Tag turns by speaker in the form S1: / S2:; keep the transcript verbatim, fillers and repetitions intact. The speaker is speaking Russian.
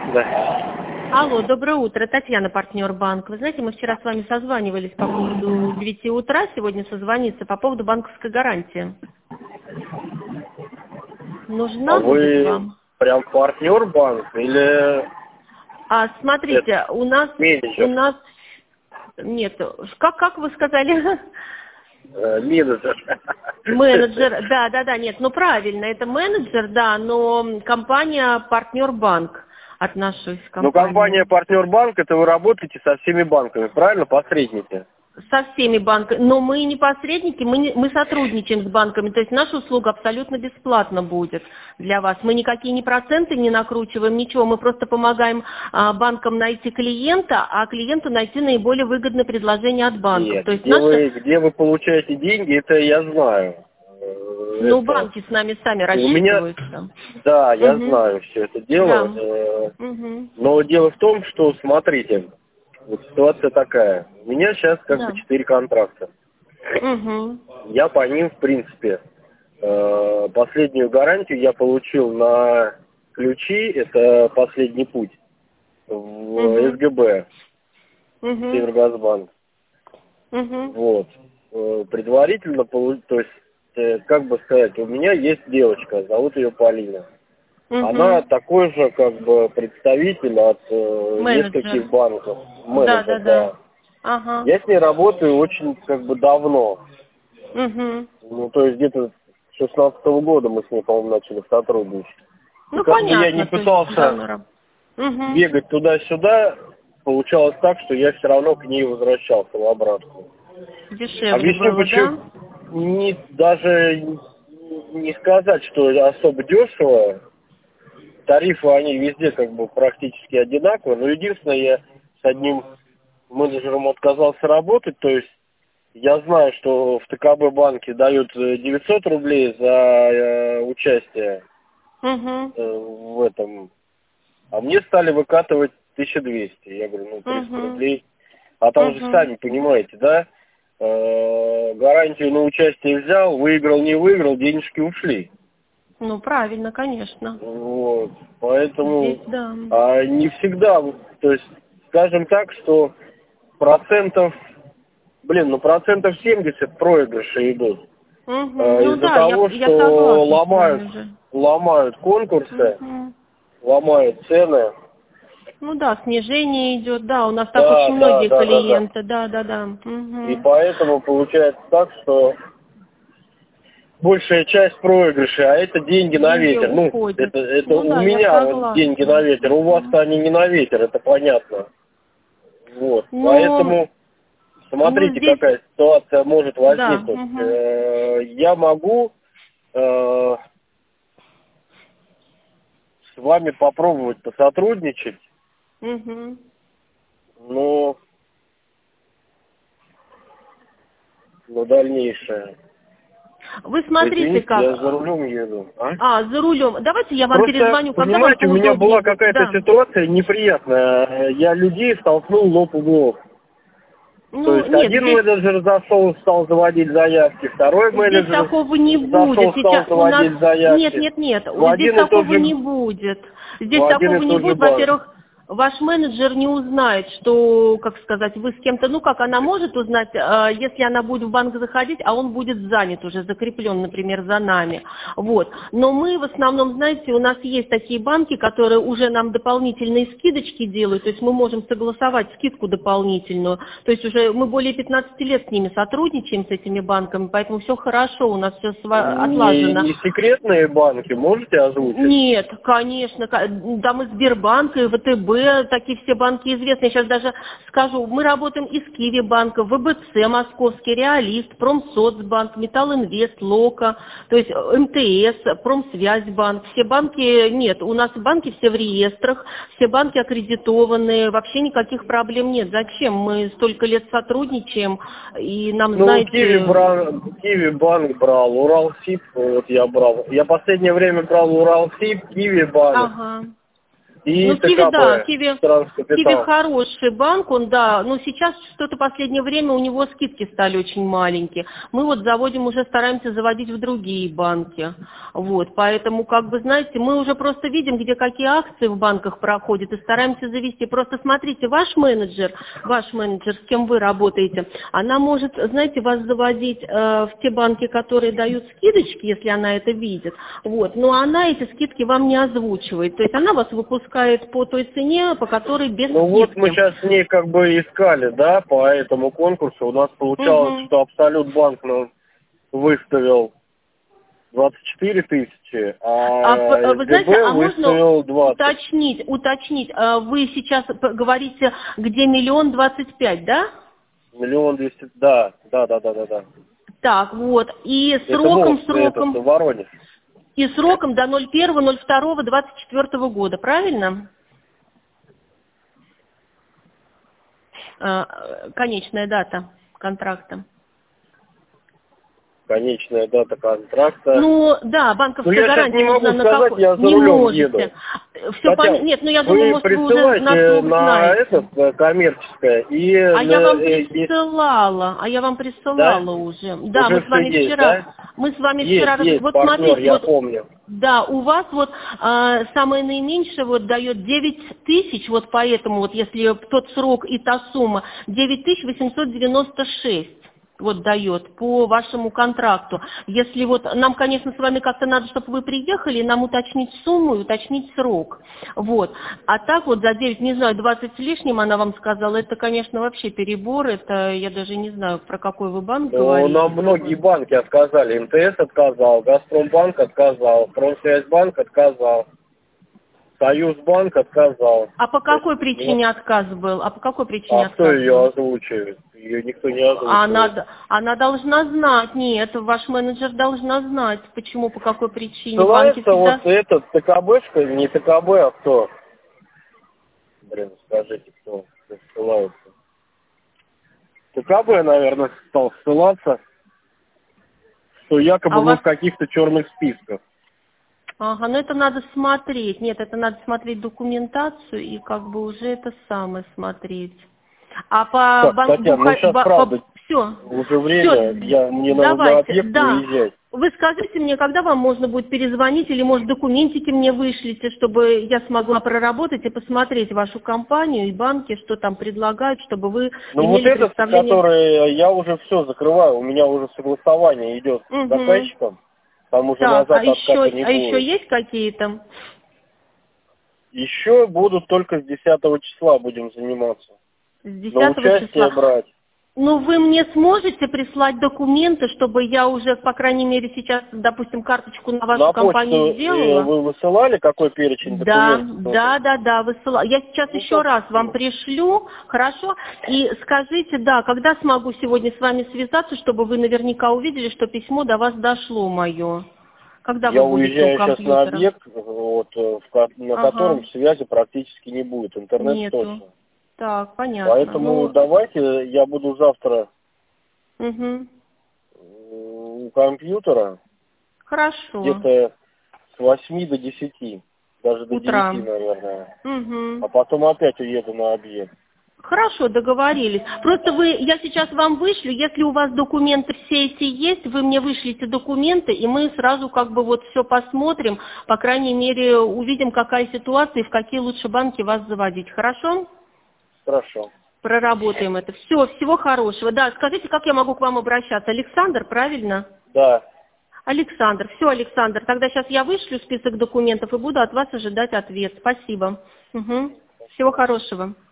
S1: Да.
S2: Алло, доброе утро. Татьяна, партнер банка. Вы знаете, мы вчера с вами созванивались по поводу девяти утра, сегодня созвониться по поводу банковской гарантии. Нужна
S1: А
S2: будет
S1: вы
S2: вам?
S1: прям партнер банка или
S2: А, смотрите,
S1: это,
S2: у нас, у
S1: менеджер?
S2: нас, нет, как, как вы сказали?
S1: Э, менеджер.
S2: Менеджер, да, да, да, нет, ну правильно, это менеджер, да, но компания партнер банк, отношусь к
S1: Ну,
S2: компании.
S1: компания партнер банк, это вы работаете со всеми банками, правильно? Посредники.
S2: Со всеми банками, но мы не посредники, мы, не, мы сотрудничаем с банками, то есть наша услуга абсолютно бесплатно будет для вас. Мы никакие ни проценты не накручиваем, ничего, мы просто помогаем а, банкам найти клиента, а клиенту найти наиболее выгодное предложение от банков.
S1: Нет,
S2: То есть
S1: где
S2: наша...
S1: вы, где вы получаете деньги, это я знаю.
S2: Ну,
S1: Это...
S2: банки с нами сами
S1: У меня,
S2: рассчитываются.
S1: да, я
S2: Угу.
S1: знаю все это
S2: Да.
S1: дело. э,
S2: Угу.
S1: Но дело в том, что, смотрите, вот ситуация такая. У меня сейчас как бы
S2: Да.
S1: четыре контракта.
S2: Угу.
S1: Я по ним, в принципе, э, последнюю гарантию я получил на ключи, это последний путь, в
S2: Угу.
S1: СГБ,
S2: Угу.
S1: Севергазбанк.
S2: Угу.
S1: Вот. Э, Предварительно, полу- то есть, э, как бы сказать, у меня есть девочка, зовут ее Полина. Она
S2: Угу.
S1: такой же, как бы, представитель от э,
S2: Менеджер.
S1: нескольких банков,
S2: Да,
S1: менеджер,
S2: да, да.
S1: да.
S2: Ага.
S1: Я с ней работаю очень, как бы, давно.
S2: Угу.
S1: Ну, то есть, где-то с шестнадцатого года мы с ней, по-моему, начали сотрудничать. И
S2: Ну,
S1: как бы я не
S2: понятно, то есть
S1: пытался
S2: давно раб- Угу.
S1: бегать туда-сюда, получалось так, что я все равно к ней возвращался в обратку.
S2: Дешевле
S1: Объясню
S2: было,
S1: почему.
S2: да?
S1: Не, даже не сказать, что особо дешево. Тарифы, они везде как бы практически одинаковые. Но единственное, я с одним менеджером отказался работать. То есть я знаю, что в ТКБ банке дают девятьсот рублей за э, участие
S2: Угу.
S1: э, в этом. А мне стали выкатывать тысячу двести. Я говорю, ну, триста
S2: Угу.
S1: рублей. А там же
S2: Угу.
S1: сами понимаете, да? Э, гарантию на участие взял, выиграл, не выиграл, денежки ушли.
S2: Ну, правильно, конечно.
S1: Вот. Поэтому
S2: Здесь, да.
S1: а, не всегда, то есть, скажем так, что процентов, блин, ну процентов семьдесят проигрыши идут.
S2: Угу.
S1: А,
S2: Ну,
S1: из-за
S2: да, я,
S1: того,
S2: я
S1: что
S2: согласна с
S1: ломают,
S2: вами же.
S1: ломают конкурсы,
S2: Угу.
S1: ломают цены.
S2: Ну, да, снижение идет, да, у нас так
S1: Да,
S2: очень
S1: да,
S2: многие
S1: да, да, да.
S2: клиенты, да, да, да.
S1: И
S2: Угу.
S1: поэтому получается так, что большая часть проигрышей, а это деньги на
S2: Деньги
S1: ветер. Ну,
S2: уходят.
S1: это, это
S2: Ну,
S1: у
S2: да, я
S1: меня вот деньги на
S2: согласна.
S1: ветер, у
S2: Угу.
S1: вас-то они не на ветер, это понятно. Вот,
S2: Но,
S1: поэтому
S2: ну,
S1: смотрите,
S2: здесь,
S1: какая ситуация может
S2: да.
S1: возникнуть.
S2: Угу.
S1: Э, Я могу э, с вами попробовать посотрудничать,
S2: Угу.
S1: но на дальнейшее.
S2: Вы
S1: Вы
S2: смотрите
S1: извините, я за
S2: как.
S1: рулем еду. А?
S2: А, за рулем. Давайте я вам
S1: Просто,
S2: перезвоню, когда вам
S1: понимаете, у меня
S2: поудобнее
S1: была
S2: будет.
S1: какая-то
S2: Да.
S1: ситуация неприятная. Я людей столкнул лоб в лоб. То
S2: Ну,
S1: есть
S2: нет,
S1: один
S2: здесь,
S1: менеджер зашел, стал заводить заявки, второй
S2: здесь
S1: менеджер
S2: такого не будет.
S1: зашел, стал
S2: Сейчас у нас...
S1: заводить
S2: Нет,
S1: заявки
S2: нет, нет,
S1: в
S2: вот здесь
S1: один и тот
S2: такого
S1: же,
S2: не будет.
S1: в
S2: Здесь
S1: один
S2: такого
S1: и
S2: не
S1: тот же
S2: будет.
S1: банк.
S2: Во-первых, ваш менеджер не узнает, что, как сказать, вы с кем-то, ну как она может узнать, э, если она будет в банк заходить, а он будет занят уже, закреплен, например, за нами. Вот. Но мы в основном, знаете, у нас есть такие банки, которые уже нам дополнительные скидочки делают, то есть мы можем согласовать скидку дополнительную. То есть уже мы более пятнадцати лет с ними сотрудничаем, с этими банками, поэтому все хорошо, у нас все
S1: Не,
S2: отлажено.
S1: не секретные банки, можете озвучить?
S2: Нет, конечно, ка- там и Сбербанк, и ВТБ, такие все банки известны. Я сейчас даже скажу, мы работаем и с Киви банком, ВБЦ Московский, Реалист, Промсоцбанк, Металлинвест, Лока, то есть МТС, Промсвязьбанк. Все банки, нет, у нас банки все в реестрах, все банки аккредитованные, вообще никаких проблем нет. Зачем? Мы столько лет сотрудничаем, и нам,
S1: Ну, Киви,
S2: знаете...
S1: брал, Киви банк брал, Уралсиб, вот я брал. Я последнее время брал Уралсиб, Киви банк.
S2: Ага.
S1: И
S2: Ну, Киви,
S1: ТКБ,
S2: да, Киви,
S1: Транскапитал.
S2: Киви хороший банк, он, да, но сейчас что-то последнее время у него скидки стали очень маленькие. Мы вот заводим, уже стараемся заводить в другие банки, вот, поэтому, как бы, знаете, мы уже просто видим, где какие акции в банках проходят, и стараемся завести. Просто смотрите, ваш менеджер, ваш менеджер, с кем вы работаете, она может, знаете, вас заводить э, в те банки, которые дают скидочки, если она это видит, вот, но она эти скидки вам не озвучивает, то есть она вас выпускает по той цене, по которой без
S1: Ну
S2: скидки.
S1: вот мы сейчас с ней как бы искали, да, по этому конкурсу. У нас получалось,
S2: Угу.
S1: что Абсолют банк нам выставил двадцать четыре тысячи,
S2: А
S1: а
S2: п- вы знаете,
S1: СГБ
S2: а можно
S1: выставил двадцать.
S2: уточнить, уточнить, а вы сейчас п- говорите, где миллион двадцать пять, да?
S1: Миллион двести, да, да, да, да, да, да.
S2: Так, вот, и
S1: Это
S2: сроком,
S1: Волк, это
S2: сроком,
S1: Воронеж.
S2: и сроком до ноль первого ноль второго двадцать четвёртого года, правильно? А, конечная дата контракта.
S1: Конечная дата контракта.
S2: Ну, да,
S1: Ну,
S2: банковская
S1: я сейчас
S2: гарантия
S1: не могу
S2: нужна на
S1: сказать,
S2: какой?
S1: я за
S2: Не
S1: рулем
S2: можете.
S1: еду.
S2: Все
S1: Хотя,
S2: пон... Нет, ну я думаю,
S1: вы
S2: может, вы уже на
S1: присылайте
S2: слух
S1: на
S2: знаете.
S1: этот, э, коммерческое, и
S2: А я
S1: на,
S2: вам
S1: э, и-
S2: присылала, а я вам
S1: да,
S2: присылала уже. Да, мы
S1: уже
S2: с
S1: все
S2: вами
S1: есть,
S2: вчера,
S1: да?
S2: мы с вами
S1: Есть,
S2: вчера, раз-
S1: есть,
S2: вот
S1: партнер,
S2: смотрите,
S1: я
S2: вот,
S1: помню.
S2: да, у вас вот а, самое наименьшее вот дает девять тысяч, вот поэтому вот если тот срок и та сумма, девять тысяч восемьсот девяносто шесть. Вот дает по вашему контракту. Если вот нам, конечно, с вами как-то надо, чтобы вы приехали, нам уточнить сумму и уточнить срок. Вот. А так вот за девять, не знаю, двадцать с лишним она вам сказала, это, конечно, вообще перебор, это я даже не знаю, про какой вы банк
S1: Ну,
S2: говорите.
S1: нам многие банки отказали. МТС отказал, Газпромбанк отказал, Промсвязьбанк отказал, Союзбанк отказал.
S2: А по
S1: То есть,
S2: какой
S1: ну,
S2: причине отказ был? А по какой причине
S1: а кто
S2: отказ
S1: ее
S2: был?
S1: озвучивает? Ее никто не
S2: Она,
S1: озвучивает.
S2: д- она должна знать, нет, ваш менеджер должна знать, почему, по какой причине. Банки
S1: Ссылается вот
S2: всегда...
S1: этот ТКБшка, не ТКБ, а кто? Блин, скажите, кто ссылается. ТКБ, наверное, стал ссылаться, что
S2: А
S1: якобы
S2: у
S1: мы
S2: вас...
S1: в каких-то черных списках.
S2: Ага, ну это надо смотреть. Нет, это надо смотреть документацию и как бы уже это самое смотреть. А по
S1: Так,
S2: банк
S1: Татьяна, ну
S2: буха...
S1: сейчас
S2: ба- по...
S1: правда
S2: Все.
S1: уже время,
S2: Все.
S1: я, мне надо на
S2: Давайте.
S1: объект
S2: Да.
S1: выезжать.
S2: Вы скажите мне, когда вам можно будет перезвонить, или, может, документики мне вышлите, чтобы я смогла проработать и посмотреть вашу компанию и банки, что там предлагают, чтобы вы
S1: Ну вот
S2: имели
S1: этот,
S2: представление.
S1: который я уже все закрываю, у меня уже согласование идет с
S2: Угу.
S1: заказчиком, там уже
S2: Так, а
S1: назад
S2: еще,
S1: отката не
S2: а еще
S1: будет.
S2: есть какие-то?
S1: Еще будут только с десятого числа будем заниматься.
S2: С
S1: На
S2: десятого
S1: участие
S2: числа.
S1: брать.
S2: Ну, вы мне сможете прислать документы, чтобы я уже, по крайней мере, сейчас, допустим, карточку на вашу
S1: На
S2: компанию
S1: почту э,
S2: сделала?
S1: вы высылали какой перечень
S2: Да,
S1: документов?
S2: да, да, да, высылаю. Я сейчас
S1: Ну,
S2: еще
S1: как?
S2: раз вам пришлю, хорошо? И скажите, да, когда смогу сегодня с вами связаться, чтобы вы наверняка увидели, что письмо до вас дошло мое? Когда
S1: Я
S2: вы будете у
S1: уезжаю сейчас на
S2: компьютера?
S1: объект, вот, э, в ко- на
S2: Ага.
S1: котором связи практически не будет, интернет
S2: Нету.
S1: точно.
S2: Так, понятно.
S1: Поэтому
S2: Ну,
S1: давайте я буду завтра
S2: угу.
S1: э, у компьютера
S2: Хорошо.
S1: где-то с восьми до десяти, даже до
S2: Утра.
S1: девяти, наверное.
S2: Угу.
S1: А потом опять уеду на объект.
S2: Хорошо, договорились. Просто вы, я сейчас вам вышлю, если у вас документы все эти есть, вы мне вышлите документы, и мы сразу как бы вот все посмотрим, по крайней мере, увидим, какая ситуация и в какие лучше банки вас заводить. Хорошо?
S1: Хорошо.
S2: Проработаем это. Все, всего хорошего. Да, скажите, как я могу к вам обращаться? Александр, правильно?
S1: Да.
S2: Александр. Все, Александр. Тогда сейчас я вышлю список документов и буду от вас ожидать ответ. Спасибо. Угу. Всего хорошего.